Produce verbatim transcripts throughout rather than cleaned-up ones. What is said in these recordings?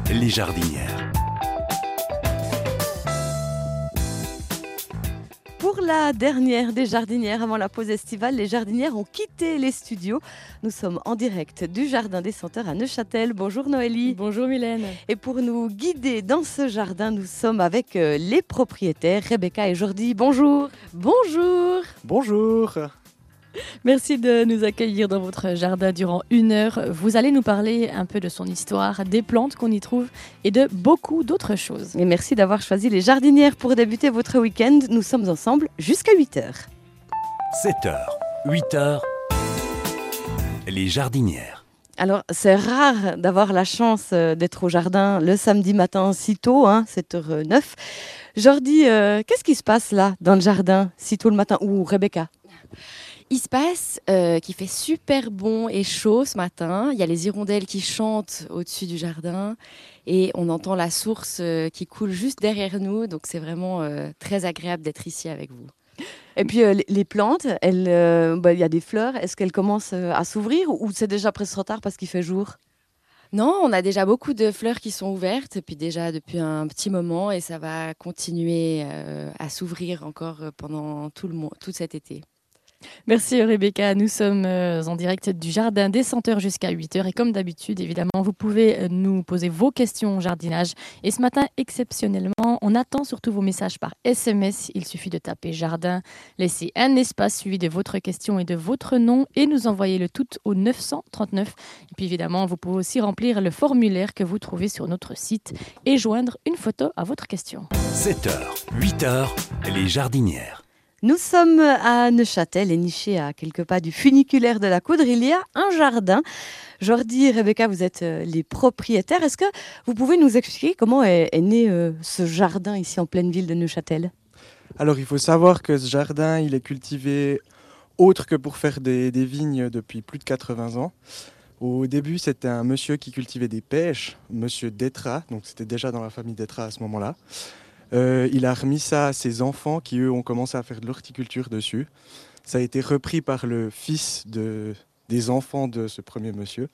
les jardinières. Pour la dernière des jardinières, avant la pause estivale, les jardinières ont quitté les studios. Nous sommes en direct du Jardin des Senteurs à Neuchâtel. Bonjour Noélie. Bonjour Mylène. Et pour nous guider dans ce jardin, nous sommes avec euh, les propriétaires, Rebecca et Jordi. Bonjour. Bonjour. Bonjour. Merci de nous accueillir dans votre jardin durant une heure. Vous allez nous parler un peu de son histoire, des plantes qu'on y trouve et de beaucoup d'autres choses. Et merci d'avoir choisi les jardinières pour débuter votre week-end. Nous sommes ensemble jusqu'à huit heures. sept heures, huit heures, les jardinières. Alors, c'est rare d'avoir la chance euh, d'être au jardin le samedi matin si tôt, hein, sept heures neuf. Jordi, euh, qu'est-ce qui se passe là, dans le jardin, si tôt le matin? Ou Rebecca? Il se passe euh, qu'il fait super bon et chaud ce matin. Il y a les hirondelles qui chantent au-dessus du jardin et on entend la source euh, qui coule juste derrière nous. Donc c'est vraiment euh, très agréable d'être ici avec vous. Et puis euh, les- les plantes, elles, euh, bah, il y a des fleurs. Est-ce qu'elles commencent euh, à s'ouvrir ou c'est déjà presque trop tard parce qu'il fait jour? Non, on a déjà beaucoup de fleurs qui sont ouvertes, puis déjà depuis un petit moment et ça va continuer euh, à s'ouvrir encore pendant tout le mois, tout cet été. Merci Rebecca, nous sommes euh, en direct du Jardin des Senteurs jusqu'à huit heures et comme d'habitude, évidemment, vous pouvez euh, nous poser vos questions au jardinage. Et ce matin, exceptionnellement, on attend surtout vos messages par S M S. Il suffit de taper jardin, laisser un espace suivi de votre question et de votre nom et nous envoyer le tout au neuf cent trente-neuf. Et puis évidemment, vous pouvez aussi remplir le formulaire que vous trouvez sur notre site et joindre une photo à votre question. sept heures, huit heures, les jardinières. Nous sommes à Neuchâtel et nichés à quelques pas du funiculaire de la Coudre. Il y a un jardin. Jordi et Rebecca, vous êtes euh, les propriétaires. Est-ce que vous pouvez nous expliquer comment est, est né euh, ce jardin ici en pleine ville de Neuchâtel? Alors il faut savoir que ce jardin, il est cultivé autre que pour faire des, des vignes depuis plus de quatre-vingts ans. Au début, c'était un monsieur qui cultivait des pêches, monsieur Détrat, donc c'était déjà dans la famille Détrat à ce moment-là. Euh, il a remis ça à ses enfants qui, eux, ont commencé à faire de l'horticulture dessus. Ça a été repris par le fils de, des enfants de ce premier monsieur.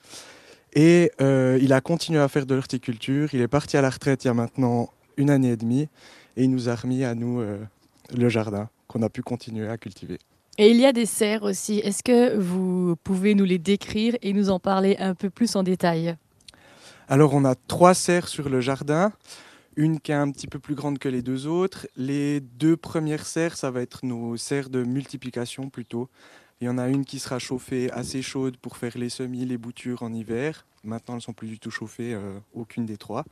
Et euh, il a continué à faire de l'horticulture. Il est parti à la retraite il y a maintenant une année et demie. Et il nous a remis à nous euh, le jardin qu'on a pu continuer à cultiver. Et il y a des serres aussi. Est-ce que vous pouvez nous les décrire et nous en parler un peu plus en détail? Alors on a trois serres sur le jardin. Une qui est un petit peu plus grande que les deux autres. Les deux premières serres, ça va être nos serres de multiplication plutôt. Il y en a une qui sera chauffée assez chaude pour faire les semis, les boutures en hiver. Maintenant, elles ne sont plus du tout chauffées, euh, aucune des trois.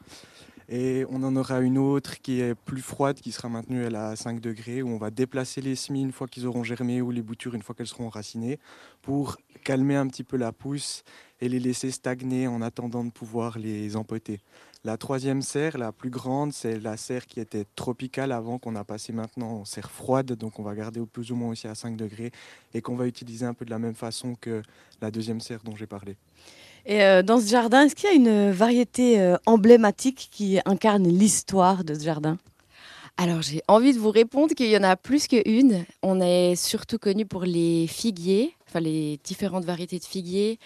Et on en aura une autre qui est plus froide, qui sera maintenue elle, à cinq degrés, où on va déplacer les semis une fois qu'ils auront germé ou les boutures une fois qu'elles seront enracinées pour calmer un petit peu la pousse et les laisser stagner en attendant de pouvoir les empoter. La troisième serre, la plus grande, c'est la serre qui était tropicale avant, qu'on a passé maintenant en serre froide, donc on va garder au plus ou moins aussi à cinq degrés et qu'on va utiliser un peu de la même façon que la deuxième serre dont j'ai parlé. Et euh, dans ce jardin, est-ce qu'il y a une variété euh, emblématique qui incarne l'histoire de ce jardin? Alors j'ai envie de vous répondre qu'il y en a plus qu'une. On est surtout connu pour les figuiers, enfin les différentes variétés de figuiers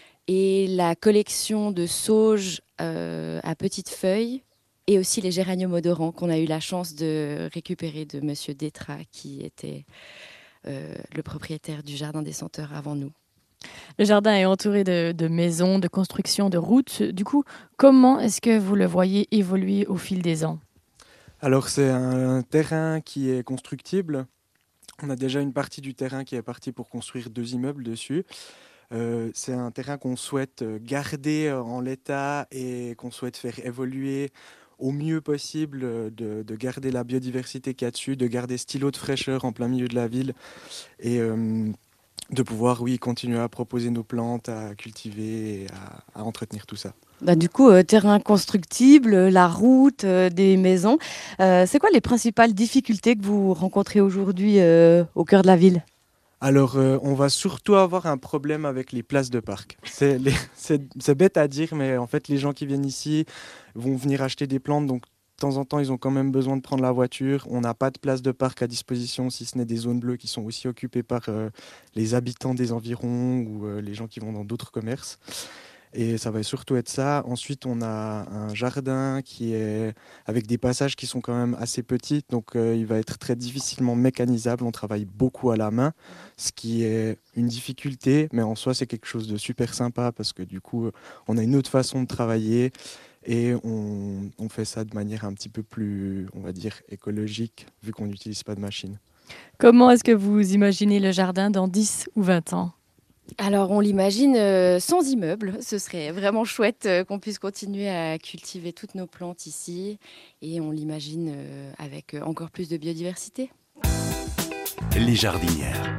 et la collection de sauges euh, à petites feuilles et aussi les géraniums odorants qu'on a eu la chance de récupérer de Monsieur Détrat qui était euh, le propriétaire du Jardin des Senteurs avant nous. Le jardin est entouré de, de maisons, de constructions, de routes. Du coup, comment est-ce que vous le voyez évoluer au fil des ans? Alors c'est un terrain qui est constructible. On a déjà une partie du terrain qui est partie pour construire deux immeubles dessus. Euh, c'est un terrain qu'on souhaite garder en l'état et qu'on souhaite faire évoluer au mieux possible, de, de garder la biodiversité qu'il y a dessus, de garder ce îlot de fraîcheur en plein milieu de la ville et euh, de pouvoir, oui, continuer à proposer nos plantes, à cultiver et à, à entretenir tout ça. Bah, du coup, euh, terrain constructible, la route, euh, des maisons. Euh, c'est quoi les principales difficultés que vous rencontrez aujourd'hui euh, au cœur de la ville? Alors, euh, on va surtout avoir un problème avec les places de parc. C'est, les- c'est- c'est bête à dire, mais en fait, les gens qui viennent ici vont venir acheter des plantes, donc de temps en temps, ils ont quand même besoin de prendre la voiture. On n'a pas de place de parc à disposition, si ce n'est des zones bleues qui sont aussi occupées par euh, les habitants des environs ou euh, les gens qui vont dans d'autres commerces. Et ça va surtout être ça. Ensuite, on a un jardin qui est avec des passages qui sont quand même assez petits. Donc, euh, il va être très difficilement mécanisable. On travaille beaucoup à la main, ce qui est une difficulté. Mais en soi, c'est quelque chose de super sympa parce que du coup, on a une autre façon de travailler. Et on, on fait ça de manière un petit peu plus, on va dire, écologique, vu qu'on n'utilise pas de machine. Comment est-ce que vous imaginez le jardin dans dix ou vingt ans? Alors, on l'imagine euh, sans immeuble. Ce serait vraiment chouette euh, qu'on puisse continuer à cultiver toutes nos plantes ici. Et on l'imagine euh, avec euh, encore plus de biodiversité. Les jardinières.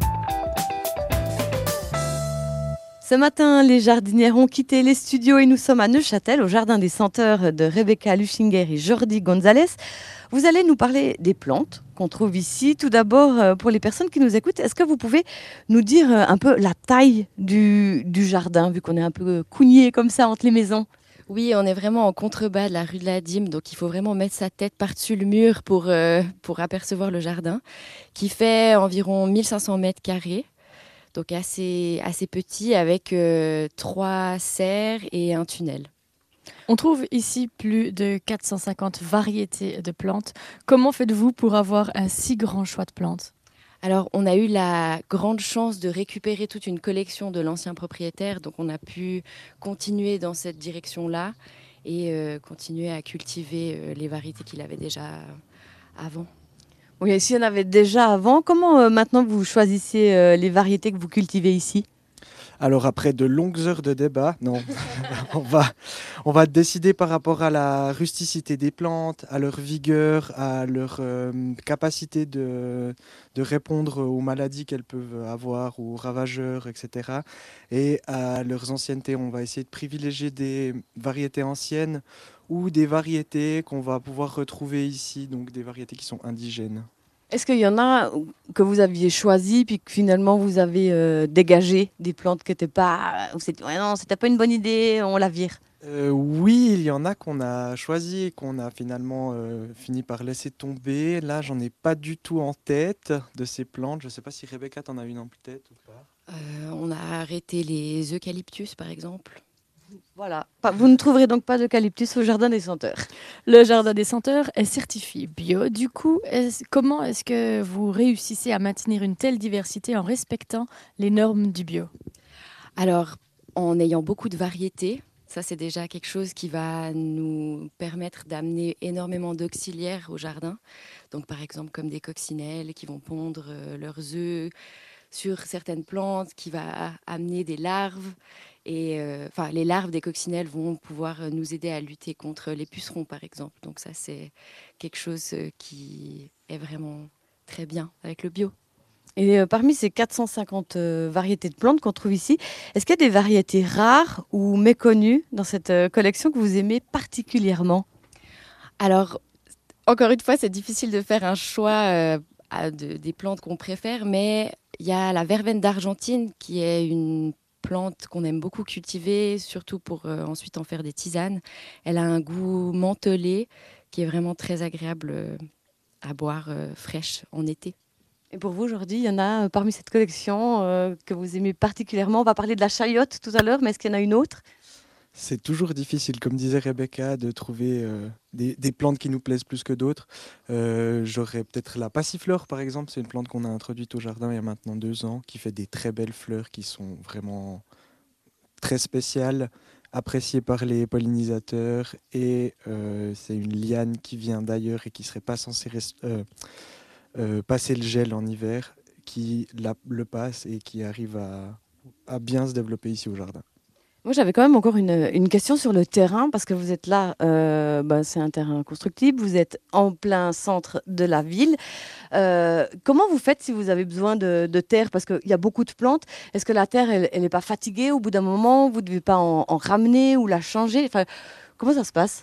Ce matin, les jardinières ont quitté les studios et nous sommes à Neuchâtel, au Jardin des Senteurs de Rebecca Luchinger et Jordi Gonzalez. Vous allez nous parler des plantes qu'on trouve ici. Tout d'abord, pour les personnes qui nous écoutent, est-ce que vous pouvez nous dire un peu la taille du, du jardin, vu qu'on est un peu cougné comme ça entre les maisons? Oui, on est vraiment en contrebas de la rue de la Dîme, donc il faut vraiment mettre sa tête par-dessus le mur pour, euh, pour apercevoir le jardin, qui fait environ mille cinq cents mètres carrés. Donc assez, assez petit avec euh, trois serres et un tunnel. On trouve ici plus de quatre cent cinquante variétés de plantes. Comment faites-vous pour avoir un si grand choix de plantes? Alors on a eu la grande chance de récupérer toute une collection de l'ancien propriétaire, donc on a pu continuer dans cette direction-là et euh, continuer à cultiver euh, les variétés qu'il avait déjà avant. Oui, s'il y en avait déjà avant, comment euh, maintenant vous choisissez euh, les variétés que vous cultivez ici? Alors après de longues heures de débat, non, on va, on va décider par rapport à la rusticité des plantes, à leur vigueur, à leur euh, capacité de, de répondre aux maladies qu'elles peuvent avoir, aux ravageurs, et cetera. Et à leurs anciennetés, on va essayer de privilégier des variétés anciennes ou des variétés qu'on va pouvoir retrouver ici, donc des variétés qui sont indigènes. Est-ce qu'il y en a que vous aviez choisi puis que finalement vous avez euh, dégagé des plantes qui n'étaient pas... Vous s'est dit, ouais, non, c'était pas une bonne idée, on la vire? Euh, oui, il y en a qu'on a choisi et qu'on a finalement euh, fini par laisser tomber. Là, j'en ai pas du tout en tête de ces plantes. Je ne sais pas si Rebecca, t'en as une en tête ou pas. Euh, on a arrêté les eucalyptus par exemple. Voilà. Pas- Vous ne trouverez donc pas d'eucalyptus au Jardin des Senteurs. Le Jardin des Senteurs est certifié bio. Du coup, est-ce- comment est-ce que vous réussissez à maintenir une telle diversité en respectant les normes du bio? Alors en ayant beaucoup de variétés, ça c'est déjà quelque chose qui va nous permettre d'amener énormément d'auxiliaires au jardin. Donc par exemple comme des coccinelles qui vont pondre euh, leurs œufs sur certaines plantes, qui va amener des larves. Et euh, enfin, les larves des coccinelles vont pouvoir euh, nous aider à lutter contre les pucerons, par exemple. Donc ça, c'est quelque chose euh, qui est vraiment très bien avec le bio. Et euh, parmi ces quatre cent cinquante euh, variétés de plantes qu'on trouve ici, est-ce qu'il y a des variétés rares ou méconnues dans cette euh, collection que vous aimez particulièrement? Alors, encore une fois, c'est difficile de faire un choix euh, à de- des plantes qu'on préfère, mais il y a la verveine d'Argentine qui est une plante qu'on aime beaucoup cultiver, surtout pour euh, ensuite en faire des tisanes. Elle a un goût mentholé qui est vraiment très agréable euh, à boire euh, fraîche en été. Et pour vous, aujourd'hui, il y en a euh, parmi cette collection euh, que vous aimez particulièrement. On va parler de la chayotte tout à l'heure, mais est-ce qu'il y en a une autre? C'est toujours difficile, comme disait Rebecca, de trouver euh, des, des plantes qui nous plaisent plus que d'autres. Euh, J'aurais peut-être la passiflore, par exemple. C'est une plante qu'on a introduite au jardin il y a maintenant deux ans, qui fait des très belles fleurs qui sont vraiment très spéciales, appréciées par les pollinisateurs. Et euh, c'est une liane qui vient d'ailleurs et qui ne serait pas censée rest- euh, euh, passer le gel en hiver, qui la- le passe et qui arrive à, à bien se développer ici au jardin. Moi, j'avais quand même encore une, une question sur le terrain, parce que vous êtes là, euh, ben, c'est un terrain constructible, vous êtes en plein centre de la ville. Euh, comment vous faites si vous avez besoin de, de terre? Parce qu'il y a beaucoup de plantes. Est-ce que la terre, elle n'est pas fatiguée au bout d'un moment? Vous ne devez pas en, en ramener ou la changer? Enfin, comment ça se passe?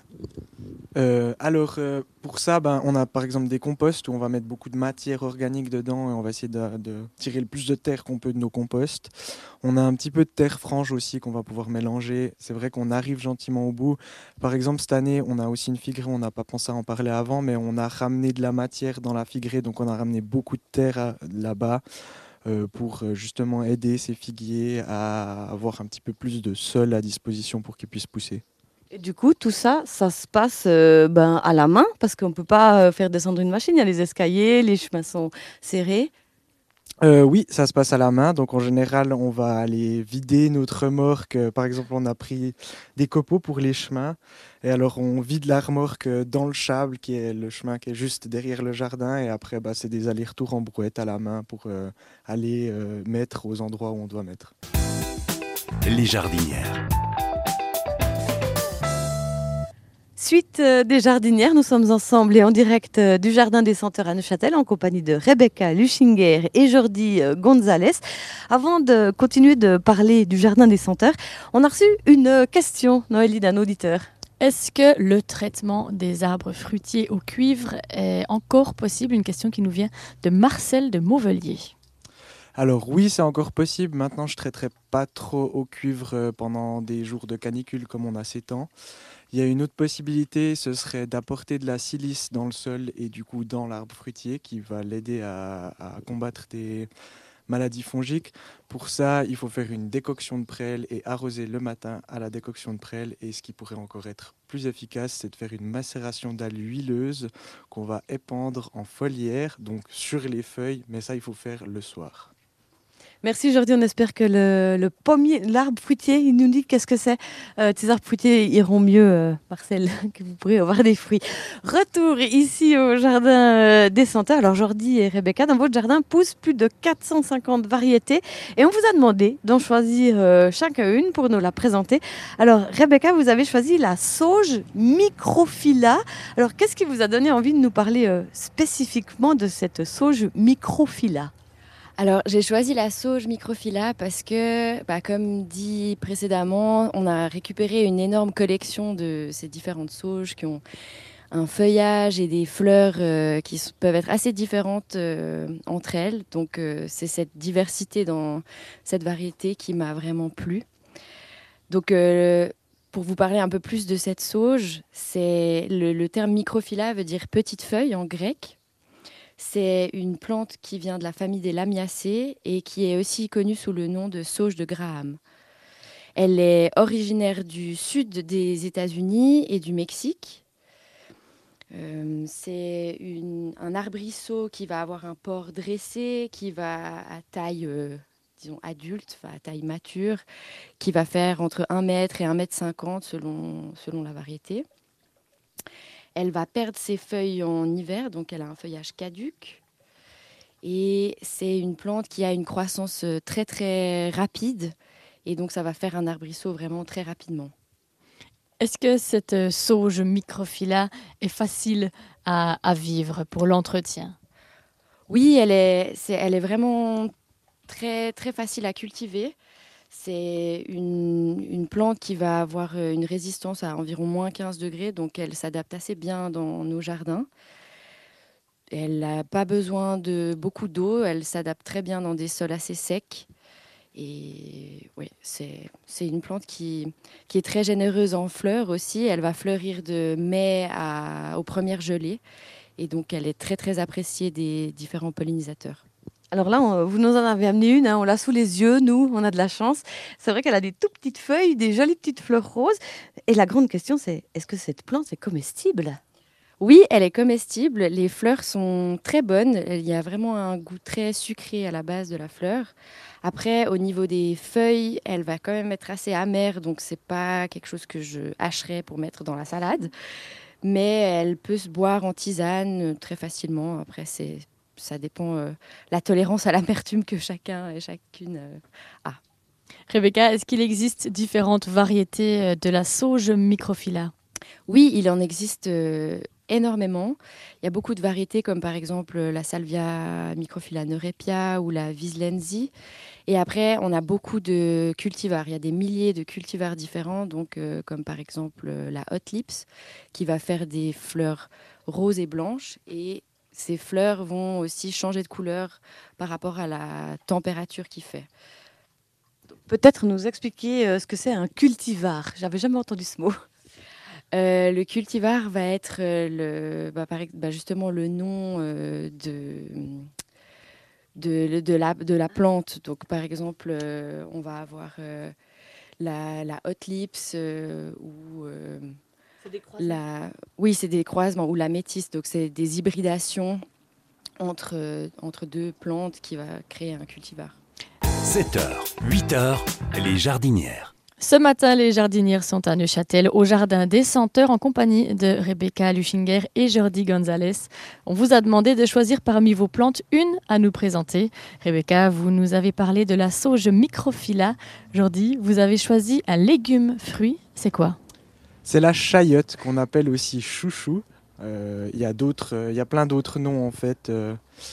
Euh, alors, euh, pour ça, ben, on a par exemple des composts où on va mettre beaucoup de matière organique dedans et on va essayer de, de tirer le plus de terre qu'on peut de nos composts. On a un petit peu de terre franche aussi qu'on va pouvoir mélanger. C'est vrai qu'on arrive gentiment au bout. Par exemple, cette année, on a aussi une figrée, on n'a pas pensé à en parler avant, mais on a ramené de la matière dans la figrée, donc on a ramené beaucoup de terre à- là-bas. euh, pour euh, justement aider ces figuiers à avoir un petit peu plus de sol à disposition pour qu'ils puissent pousser. Et du coup, tout ça, ça se passe euh, ben, à la main, parce qu'on ne peut pas euh, faire descendre une machine. Il y a les escaliers, les chemins sont serrés. Euh, oui, ça se passe à la main. Donc en général, on va aller vider notre remorque. Euh, Par exemple, on a pris des copeaux pour les chemins. Et alors, on vide la remorque euh, dans le Chable, qui est le chemin qui est juste derrière le jardin. Et après, bah, c'est des allers-retours en brouette à la main pour euh, aller euh, mettre aux endroits où on doit mettre. Les jardinières. Suite euh, des jardinières, nous sommes ensemble et en direct euh, du Jardin des Senteurs à Neuchâtel en compagnie de Rebecca Luchinger et Jordi euh, Gonzalez. Avant de continuer de parler du Jardin des Senteurs, on a reçu une euh, question, Noélie, d'un auditeur. Est-ce que le traitement des arbres fruitiers au cuivre est encore possible? Une question qui nous vient de Marcel de Mauvelier. Alors oui, c'est encore possible. Maintenant, je ne traiterai pas trop au cuivre euh, pendant des jours de canicule comme on a ces temps. Il y a une autre possibilité, ce serait d'apporter de la silice dans le sol et du coup dans l'arbre fruitier qui va l'aider à, à combattre des maladies fongiques. Pour ça, il faut faire une décoction de prêle et arroser le matin à la décoction de prêle. Et ce qui pourrait encore être plus efficace, c'est de faire une macération dalle huileuse qu'on va épandre en foliaire, donc sur les feuilles, mais ça, il faut faire le soir. Merci Jordi, on espère que le, le pommier, l'arbre fruitier, il nous dit qu'est-ce que c'est. Euh, ces arbres fruitiers iront mieux, euh, Marcel, que vous pourrez avoir des fruits. Retour ici au Jardin euh, des Senteurs. Alors Jordi et Rebecca, dans votre jardin poussent plus de quatre cent cinquante variétés et on vous a demandé d'en choisir euh, chacun une pour nous la présenter. Alors Rebecca, vous avez choisi la sauge microphylla. Alors qu'est-ce qui vous a donné envie de nous parler euh, spécifiquement de cette sauge microphylla ? Alors, j'ai choisi la sauge microphylla parce que, bah, comme dit précédemment, on a récupéré une énorme collection de ces différentes sauges qui ont un feuillage et des fleurs euh, qui s- peuvent être assez différentes euh, entre elles. Donc, euh, c'est cette diversité dans cette variété qui m'a vraiment plu. Donc, euh, pour vous parler un peu plus de cette sauge, c'est le, le terme microphylla veut dire petite feuille en grec. C'est une plante qui vient de la famille des Lamiacées et qui est aussi connue sous le nom de sauge de Graham. Elle est originaire du sud des États-Unis et du Mexique. Euh, c'est une- un arbrisseau qui va avoir un port dressé, qui va à taille, euh, disons, adulte, enfin, à taille mature, qui va faire entre un mètre et un mètre cinquante selon, selon la variété. Elle va perdre ses feuilles en hiver, donc elle a un feuillage caduc. Et c'est une plante qui a une croissance euh, très très rapide. Et donc ça va faire un arbrisseau vraiment très rapidement. Est-ce que cette euh, sauge microphylla est facile à, à vivre pour l'entretien? Oui, elle est, c'est, elle est vraiment très très facile à cultiver. C'est une, une plante qui va avoir euh, une résistance à environ moins quinze degrés, donc elle s'adapte assez bien dans nos jardins. Elle n'a pas besoin de beaucoup d'eau, elle s'adapte très bien dans des sols assez secs. Et oui, c'est, c'est une plante qui, qui est très généreuse en fleurs aussi. Elle va fleurir de mai à, aux premières gelées. Et donc, elle est très, très appréciée des différents pollinisateurs. Alors là, on- vous nous en avez amené une, hein, on l'a sous les yeux, nous, on a de la chance. C'est vrai qu'elle a des tout petites feuilles, des jolies petites fleurs roses. Et la grande question, c'est est-ce que cette plante est comestible ? Oui, elle est comestible. Les fleurs sont très bonnes. Il y a vraiment un goût très sucré à la base de la fleur. Après, au niveau des feuilles, elle va quand même être assez amère. Donc, c'est pas quelque chose que je hacherais pour mettre dans la salade. Mais elle peut se boire en tisane euh, très facilement. Après, c'est, ça dépend euh, la tolérance à l'amertume que chacun et chacune euh, a. Rebecca, est-ce qu'il existe différentes variétés euh, de la sauge microphylla? Oui, il en existe euh, énormément. Il y a beaucoup de variétés comme par exemple la Salvia microphylla neurepia ou la Vislensi. Et après, on a beaucoup de cultivars. Il y a des milliers de cultivars différents, donc euh, comme par exemple euh, la Hot Lips qui va faire des fleurs roses et blanches. Et ces fleurs vont aussi changer de couleur par rapport à la température qu'il fait. Peut-être nous expliquer euh, ce que c'est un cultivar. J'avais jamais entendu ce mot. Euh, le cultivar va être euh, le, bah, par ex- bah, justement le nom euh, de, de, de, la, de la plante. Donc, par exemple, euh, on va avoir euh, la, la hot lips euh, ou euh, C'est des croisements. la... Oui, c'est des croisements ou la métisse. Donc, c'est des hybridations entre, euh, entre deux plantes qui va créer un cultivar. sept heures, huit heures, les jardinières. Ce matin, les jardinières sont à Neuchâtel, au Jardin des Senteurs, en compagnie de Rebecca Luchinger et Jordi Gonzalez. On vous a demandé de choisir parmi vos plantes une à nous présenter. Rebecca, vous nous avez parlé de la sauge microphylla. Jordi, vous avez choisi un légume-fruit. C'est quoi ? C'est la chayotte qu'on appelle aussi chouchou. Euh, Il y a d'autres, euh, il y a plein d'autres noms en fait, euh,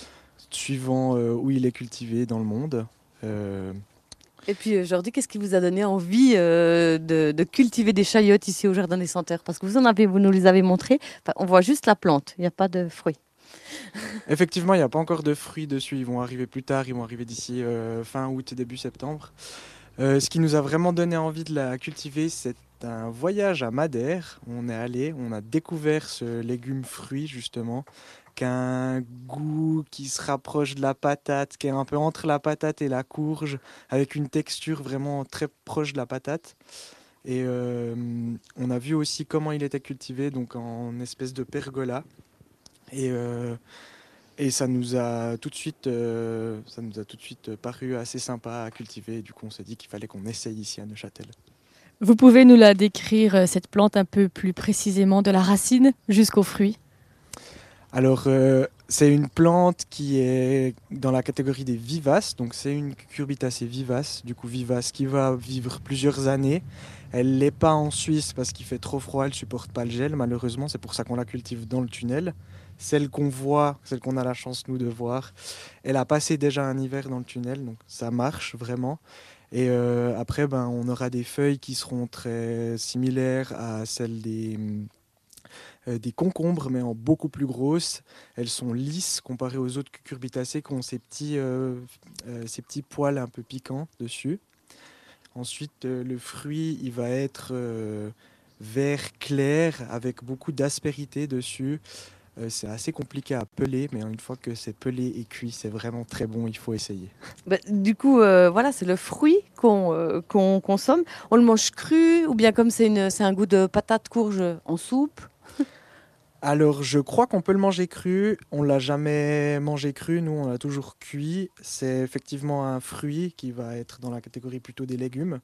suivant euh, où il est cultivé dans le monde. Euh, Et puis aujourd'hui, qu'est-ce qui vous a donné envie euh, de, de cultiver des chayottes ici au Jardin des Senteurs ? Parce que vous en avez, vous nous les avez montrées. Enfin, on voit juste la plante, il n'y a pas de fruits. Effectivement, il n'y a pas encore de fruits dessus. Ils vont arriver plus tard. Ils vont arriver d'ici euh, fin août, début septembre. Euh, ce qui nous a vraiment donné envie de la cultiver, c'est un voyage à Madère. On est allé, on a découvert ce légume-fruit justement, qui a un goût qui se rapproche de la patate, qui est un peu entre la patate et la courge, avec une texture vraiment très proche de la patate. Et euh, on a vu aussi comment il était cultivé, donc en espèce de pergola. Et, euh, et ça nous a tout de suite, euh, ça nous a tout de suite paru assez sympa à cultiver. Et du coup, on s'est dit qu'il fallait qu'on essaye ici à Neuchâtel. Vous pouvez nous la décrire, cette plante, un peu plus précisément, de la racine jusqu'aux fruits ? Alors, euh, c'est une plante qui est dans la catégorie des vivaces. Donc, c'est une cucurbitacée vivace. Du coup, vivace qui va vivre plusieurs années. Elle l'est pas en Suisse parce qu'il fait trop froid. Elle supporte pas le gel, malheureusement. C'est pour ça qu'on la cultive dans le tunnel. Celle qu'on voit, celle qu'on a la chance, nous, de voir, elle a passé déjà un hiver dans le tunnel. Donc, ça marche vraiment. Et euh, après, ben, on aura des feuilles qui seront très similaires à celles des... Euh, des concombres, mais en beaucoup plus grosses. Elles sont lisses comparées aux autres cucurbitacées qui ont ces petits, euh, euh, ces petits poils un peu piquants dessus. Ensuite, euh, le fruit, il va être euh, vert clair avec beaucoup d'aspérité dessus. Euh, c'est assez compliqué à peler, mais une fois que c'est pelé et cuit, c'est vraiment très bon, il faut essayer. Bah, du coup, euh, voilà, c'est le fruit qu'on euh, qu'on consomme. On le mange cru ou bien comme c'est une- c'est un goût de patate courge en soupe ? Alors, je crois qu'on peut le manger cru. On l'a jamais mangé cru. Nous, on l'a toujours cuit. C'est effectivement un fruit qui va être dans la catégorie plutôt des légumes.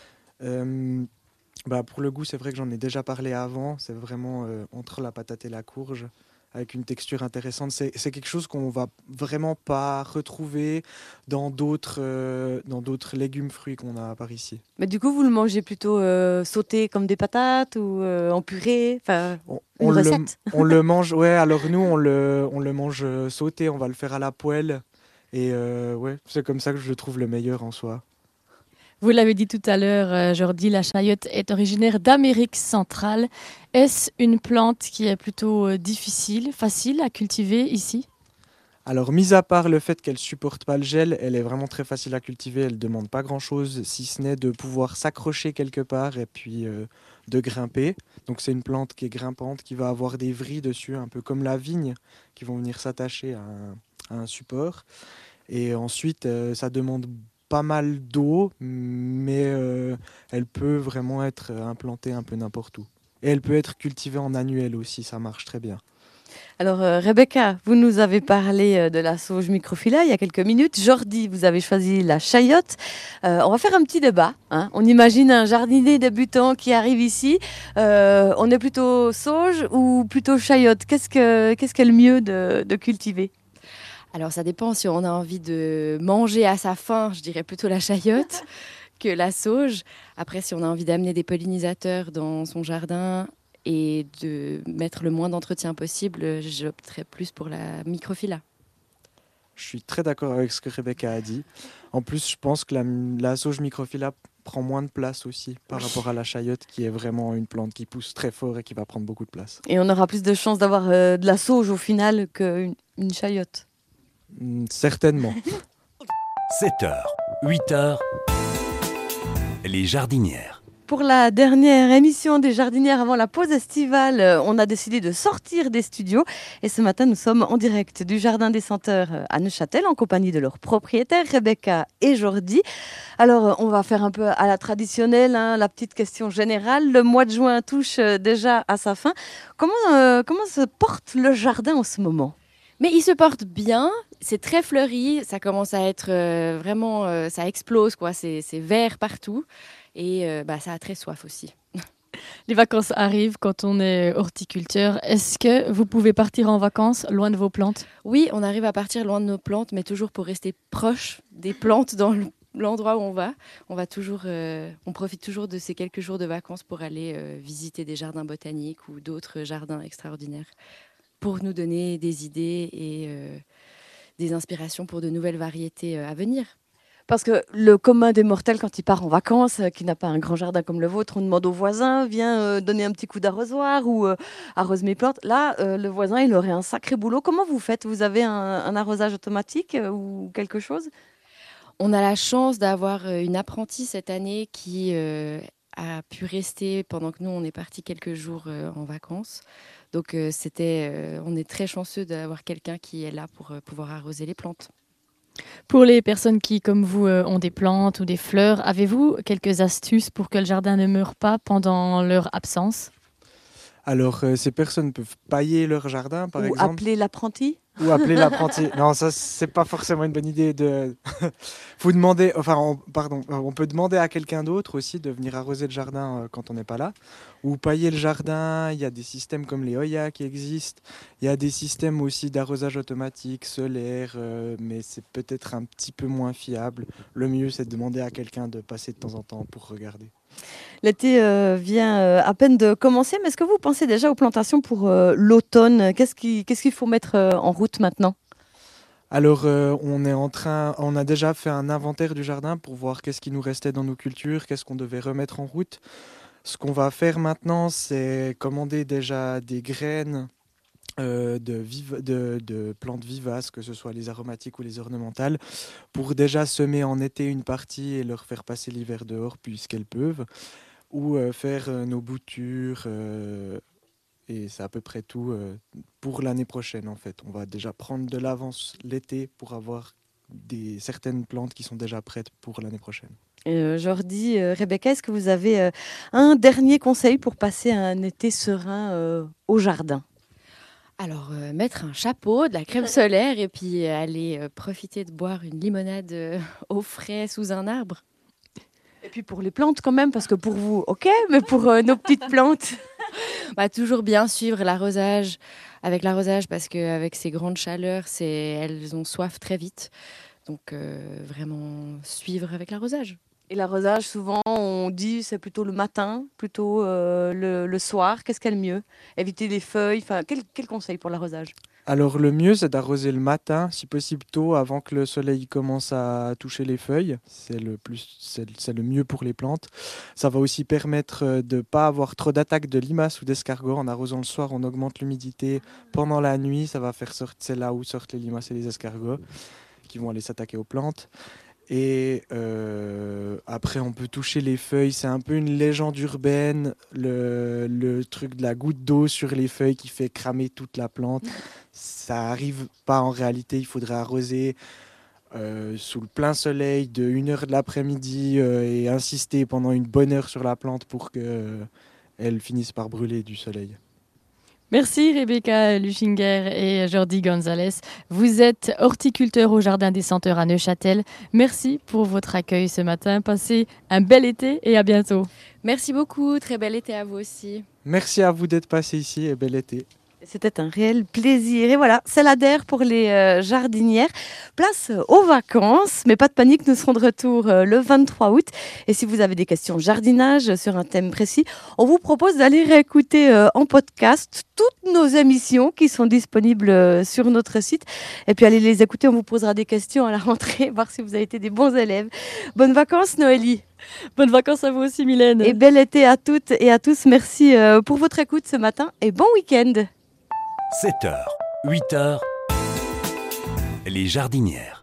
Euh, bah, pour le goût, c'est vrai que j'en ai déjà parlé avant. C'est vraiment euh, entre la patate et la courge, avec une texture intéressante. C'est, c'est quelque chose qu'on va vraiment pas retrouver dans d'autres, euh, dans d'autres légumes fruits qu'on a par ici. Mais du coup, vous le mangez plutôt euh, sauté comme des patates ou euh, en purée, enfin, On, une on le, recette. on le mange, ouais, alors nous, on le, on le mange euh, sauté, on va le faire à la poêle. Et euh, ouais, c'est comme ça que je le trouve le meilleur en soi. Vous l'avez dit tout à l'heure, euh, Jordi, la chayotte est originaire d'Amérique centrale. Est-ce une plante qui est plutôt euh, difficile, facile à cultiver ici ? Alors, mis à part le fait qu'elle supporte pas le gel, elle est vraiment très facile à cultiver. Elle demande pas grand-chose, si ce n'est de pouvoir s'accrocher quelque part et puis euh, de grimper. Donc, c'est une plante qui est grimpante, qui va avoir des vrilles dessus, un peu comme la vigne, qui vont venir s'attacher à un, à un support. Et ensuite, euh, ça demande pas mal d'eau, mais euh, elle peut vraiment être implantée un peu n'importe où. Et elle peut être cultivée en annuel aussi, ça marche très bien. Alors, euh, Rebecca, vous nous avez parlé euh, de la sauge microphylla il y a quelques minutes. Jordi, vous avez choisi la chayotte. Euh, on va faire un petit débat. Hein. On imagine un jardinier débutant qui arrive ici. Euh, on est plutôt sauge ou plutôt chayotte ? Qu'est-ce que, qu'est-ce qu'est le mieux de, de cultiver ? Alors, ça dépend si on a envie de manger à sa faim, je dirais plutôt la chayotte que la sauge. Après, si on a envie d'amener des pollinisateurs dans son jardin et de mettre le moins d'entretien possible, j'opterais plus pour la microphylla. Je suis très d'accord avec ce que Rebecca a dit. En plus, je pense que la, la sauge microphylla prend moins de place aussi par rapport à la chayotte, qui est vraiment une plante qui pousse très fort et qui va prendre beaucoup de place. Et on aura plus de chances d'avoir euh, de la sauge au final qu'une une chayotte. Mm, certainement. sept heures, huit heures, les jardinières. Pour la dernière émission des jardinières avant la pause estivale, euh, on a décidé de sortir des studios et ce matin nous sommes en direct du Jardin des Senteurs euh, à Neuchâtel en compagnie de leurs propriétaires Rebecca et Jordi. Alors euh, on va faire un peu à la traditionnelle, hein, la petite question générale. Le mois de juin touche euh, déjà à sa fin. Comment, euh, comment se porte le jardin en ce moment ? Mais il se porte bien, c'est très fleuri, ça commence à être euh, vraiment, euh, ça explose, quoi. C'est, c'est vert partout et euh, bah, ça a très soif aussi. Les vacances arrivent quand on est horticulteur. Est-ce que vous pouvez partir en vacances loin de vos plantes ? Oui, on arrive à partir loin de nos plantes, mais toujours pour rester proche des plantes dans le, l'endroit où on va. On, va toujours, euh, on profite toujours de ces quelques jours de vacances pour aller euh, visiter des jardins botaniques ou d'autres jardins extraordinaires, pour nous donner des idées et euh, des inspirations pour de nouvelles variétés euh, à venir. Parce que le commun des mortels, quand il part en vacances, euh, qui n'a pas un grand jardin comme le vôtre, on demande au voisin, viens euh, donner un petit coup d'arrosoir ou euh, arrose mes plantes. Là, euh, le voisin, il aurait un sacré boulot. Comment vous faites ? Vous avez un, un arrosage automatique euh, ou quelque chose ? On a la chance d'avoir euh, une apprentie cette année qui euh, a pu rester pendant que nous, on est partis quelques jours euh, en vacances. Donc, euh, c'était, euh, on est très chanceux d'avoir quelqu'un qui est là pour euh, pouvoir arroser les plantes. Pour les personnes qui, comme vous, euh, ont des plantes ou des fleurs, avez-vous quelques astuces pour que le jardin ne meure pas pendant leur absence ? Alors, euh, ces personnes peuvent pailler leur jardin, par ou exemple. appeler l'apprenti ? Ou appeler l'apprenti. Non, ça, c'est pas forcément une bonne idée. De... Faut demander, enfin, on, pardon, on peut demander à quelqu'un d'autre aussi de venir arroser le jardin euh, quand on n'est pas là. Ou pailler le jardin. Il y a des systèmes comme les Oya qui existent. Il y a des systèmes aussi d'arrosage automatique, solaire, euh, mais c'est peut-être un petit peu moins fiable. Le mieux, c'est de demander à quelqu'un de passer de temps en temps pour regarder. L'été euh, vient euh, à peine de commencer, mais est-ce que vous pensez déjà aux plantations pour euh, l'automne ? Qu'est-ce qui, qu'est-ce qu'il faut mettre euh, en route maintenant ? Alors, euh, on est en train, on a déjà fait un inventaire du jardin pour voir qu'est-ce qui nous restait dans nos cultures, qu'est-ce qu'on devait remettre en route. Ce qu'on va faire maintenant, c'est commander déjà des graines euh, de, viv- de, de plantes vivaces, que ce soit les aromatiques ou les ornementales, pour déjà semer en été une partie et leur faire passer l'hiver dehors puisqu'elles peuvent, ou euh, faire euh, nos boutures. Euh, Et c'est à peu près tout euh, pour l'année prochaine en fait. On va déjà prendre de l'avance l'été pour avoir des, certaines plantes qui sont déjà prêtes pour l'année prochaine. Euh, Jordi, euh, Rebecca, est-ce que vous avez euh, un dernier conseil pour passer un été serein euh, au jardin ? Alors, euh, mettre un chapeau, de la crème solaire et puis euh, aller euh, profiter de boire une limonade euh, au frais sous un arbre. Et puis pour les plantes quand même, parce que pour vous, ok, mais pour euh, nos petites plantes. Bah, toujours bien suivre l'arrosage, avec l'arrosage parce qu'avec ces grandes chaleurs, c'est, elles ont soif très vite. Donc euh, vraiment suivre avec l'arrosage. Et l'arrosage, souvent, on dit c'est plutôt le matin, plutôt euh, le, le soir. Qu'est-ce qu'il y a le mieux ? Éviter les feuilles. Enfin, quel, quel conseil pour l'arrosage ? Alors le mieux c'est d'arroser le matin, si possible tôt, avant que le soleil commence à toucher les feuilles. C'est le, plus, c'est, c'est le mieux pour les plantes. Ça va aussi permettre de ne pas avoir trop d'attaques de limaces ou d'escargots. En arrosant le soir, on augmente l'humidité. Pendant la nuit, ça va faire sortir, c'est là où sortent les limaces et les escargots qui vont aller s'attaquer aux plantes. Et euh, après, on peut toucher les feuilles. C'est un peu une légende urbaine, le, le truc de la goutte d'eau sur les feuilles qui fait cramer toute la plante. Ça arrive pas en réalité. Il faudrait arroser euh, sous le plein soleil de une heure de l'après-midi euh, et insister pendant une bonne heure sur la plante pour qu'elle euh, finisse par brûler du soleil. Merci Rebecca Luchinger et Jordi Gonzalez. Vous êtes horticulteur au Jardin des Senteurs à Neuchâtel. Merci pour votre accueil ce matin. Passez un bel été et à bientôt. Merci beaucoup, très bel été à vous aussi. Merci à vous d'être passé ici et bel été. C'était un réel plaisir. Et voilà, c'est l'A D E R pour les euh, jardinières. Place aux vacances, mais pas de panique, nous serons de retour euh, le vingt-trois août. Et si vous avez des questions jardinage sur un thème précis, on vous propose d'aller réécouter euh, en podcast toutes nos émissions qui sont disponibles euh, sur notre site. Et puis allez les écouter, on vous posera des questions à la rentrée, voir si vous avez été des bons élèves. Bonnes vacances Noélie. Bonnes vacances à vous aussi Mylène. Et bel été à toutes et à tous. Merci euh, pour votre écoute ce matin et bon week-end. sept heures, huit heures, les jardinières.